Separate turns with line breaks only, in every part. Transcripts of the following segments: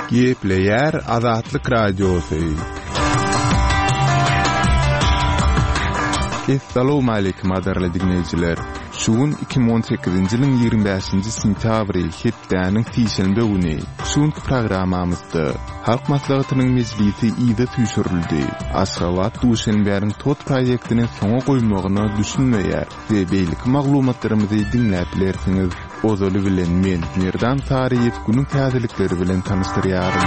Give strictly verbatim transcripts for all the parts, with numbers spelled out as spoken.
Gepleyer Azatlyk Radiosu. Assalamu alaykum adarly dinleyijiler. Şuun iki bin on sekizinji ýylyň ýygrimi beşinji sentýabry hepdäniň tişelmbe güni. Şuun programamyzda halk maslahatynyň meclisi ýyda tüýşürildi. Aşgabat duşenbäriň tot proýektini soňa goýmagyny düşünmeýär we beýlik maglumatlarymyzy dinläp bilersiňiz. Ozaly bilen men Nerdan Tariýew günüň täzelikleri bilen tanıştyrýarym.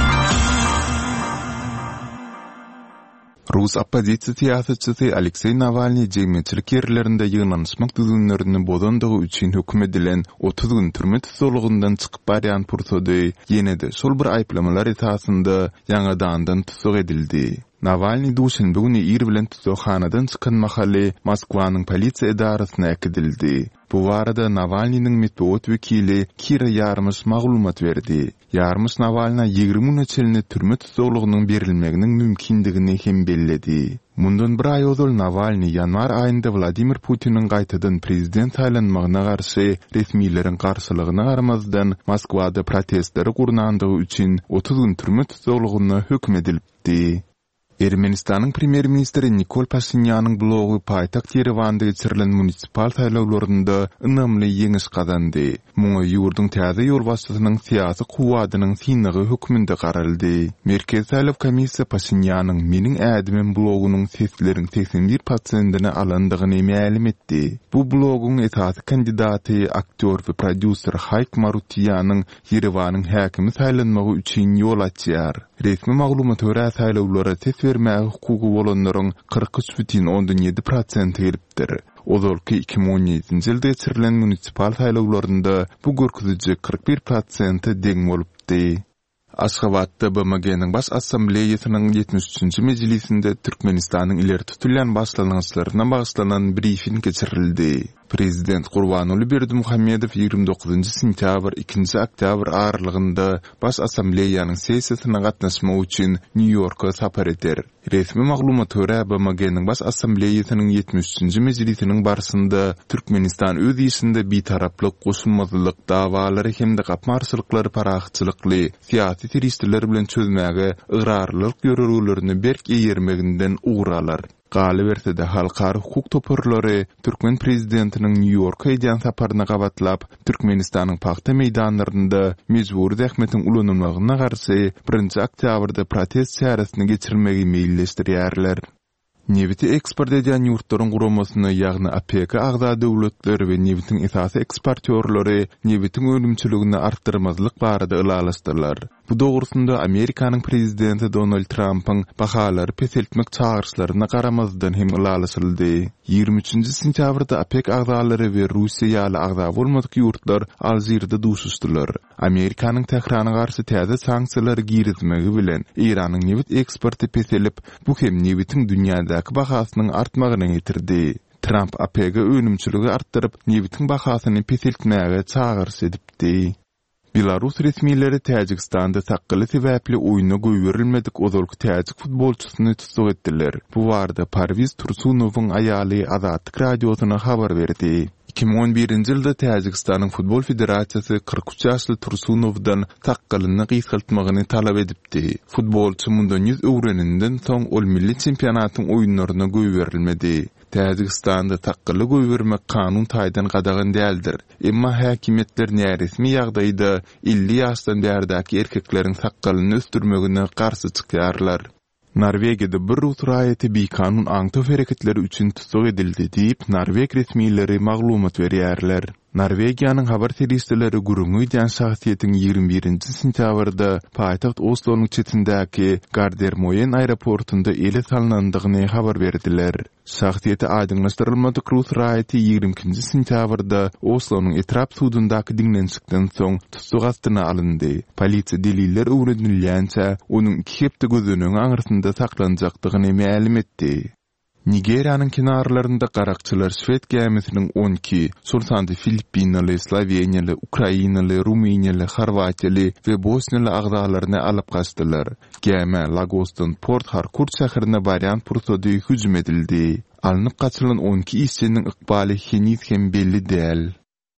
Rus opposisiýa siýasatçysy Aleksey Navalny jemgyýetçilik ýerlerinde ýygnanyşmak düzgünlerini bozandygy üçin hökm edilen otuz gün türme tutulygyndan çykyp barýan pursady ýene-de şol bir aýplamalar esasynda ýangadandan tutuk edildi. Navalny duşenbe güni ýer bilen tutulhanadan çykan mahaly Moskwanyň polisiýa idarasyna ekidildi. Bu barada Navalnyň medeniýet wekili Kira Yarmyş maglumat berdi. Yarmyş Navalny ýygrimi neçelini türme tutulugynyň berilmeginiň mümkindigini hem belledi. Mundan bir ay ozal Navalny ýanwar aýynda Vladimir Putiniň gaýtadan prezident saýlanmagyna garşy resmiýlerin garşylygyna garamazdan Moskwada protestleri gurnandygy üçin otuz gün türme tutulugyna hökm edildi. Ermenistanyň premier ministri Nikol Pashinýanyň blogy paýtagt Yerewanda geçirilen munisipal saýlawlarynda ynamly ýeňiş gazandy. Muňa ýurdun täze ýol başçysynyň syýasy kuwadynyň synygy hökmünde garaldy. Merkez saýlaw komissiýa Pashinýanyň meniň ädimim blogynyň sesleriň seksen bir prosentini alandygyny ma'lum etdi. Bu blogyň esasy kandidaty aktyor we prodüser Hayk Marutiyanyň Yerewanyň häkimi saýlanmagy üçin ýol açýar. Resmi maglumat görä saýlawlara ses bermäge hukuky bolanlaryň kırk üç бүтүн ондон ýedi prosent gelipdir. Ozalky iki bin on ýedinji ýylda geçirilen munisipal saýlawlarynda bu görkeziji kırk bir prosent deň bolupdy. Aşgabatda B M G'niň baş assambleýasynyň ýetmiş üçinji mejlisinde Türkmenistanyň ileri tutulýan başlanýaçlaryna bagyşlanan briefing geçirildi. Prezident Gurbanuly Berdimuhammedow ýygrimi dokuzynji sentýabr ikinji oktyabr aralygynda baş assambleýanyň sessiýasyna gatnaşmak üçin New Yorka sapar eder. Resmi maglumat görä B M G'niň baş assambleýasynyň ýetmiş üçinji mejlisiniň barysynda Türkmenistan öz ýerinde bitaraplyk, goşulmazylyk dawalary hemde gapmarçylyklary parahatçylykly syýasy teristler bilen çözmäge ıgrarlyk ýörelgilerini berk ýermeginden uğralar. Galy berse de halkary hukuk toparlary Türkmen prezidentiniň New Yorka edýän saparyna gabatlap Türkmenistanyň paxta meýdanlarynda mejburi zähmetiň ulanmagyna garşy birinji oktýabrda protest çäresini geçirmegi meýilleşdirýärler. Nefti eksport edýän ýurtlaryň guramasyny ýagny A P K agza döwletleri we neftiň esasy eksportýorlary neftiň ölümçiligini artdyrmazlyk barada ılalaşdyrlar. Bu dogrusunda Amerikanyň prezidenti Donald Trump'yň bahalary peseltmek çağrışlaryna garamazdan hem ılalaşyldy. ýygrimi üçinji sentýabrda A P K agzalary we Russiýa ýaly agza bolmadyk ýurtlar Alżyrda duşuşdylar. Amerikanyň Tehrana garşy täze sanksiýalary girizmegi bilen Iranyň neft eksporty peselip bu hem neftiň dünýädäki bahasynyň artmagyny getirdi. Trump A P K önümçiligi artdyryp neftiň bahasyny peseltmäge çağrış edipdi. Belarus resmiýetleri Täjikistanda taklyly sebäpli oýuna goýberilmedik ozalky täjik futbolçusyny tutuk etdiler. Bu barada Parviz Tursunowyň aýaly Azatlyk radiosyna habar berdi. iki bin on birinji ýylda Täjikistanyň futbol federasiýasy kırk üç ýaşly Tursunowdan taklyny gysgaltmagyny talap edipdi. Futbolçy mundan ýüz öwreninden soň ol milli çempionatyň oýunlaryna goýberilmedi. Täjikistanda taklyly goýbermek kanun taýdan gadagan däldir. Emma häkimetler näresmi ýagdaýda elli ýaşdan bärdäki erkekleriň taklyny östürmegine garşy çykýarlar. Norvegiýada bir Rus raýaty bir kanun aňtaw hereketleri üçin tutuk edildi diýip Norweg resmiýetleri maglumat berýärler. Norwegiýanyň habar teristleri gurungy diýen şahsiýetiň ýygrimi birinji sentýabrda paýtagt Oslo'nyň çetindäki Gardermoen aeroportunda ele salnandygyny habar berdiler. Şahsiýeti aýdyňlaşdyrylmadyk Rus raýaty ýygrimi ikinji sentýabrda Oslo'nyň etrap sudundaky diňlenşikden soň tutuk astyna alyndy. Polisiýa deliller öwrenilýänçe onuň iki hepde gözünüň aňyrysynda saklanjakdygyny ma'lum etdi. Nigeriýanyň kenarlarynda garakçylar Şwed gemisiniň on iki, sultandy Filippinaly, Sloveniýaly, Ukrainaly, Ruminiýaly, Horwatiýaly we Bosniýaly agzalaryny alyp gaçdylar. Gemi Lagosdan Port Harcourt şäherine barýan pursady hüjüm edildi. Alınıp kaçırılan on iki işçinin ıkbali henüz hem belli değil.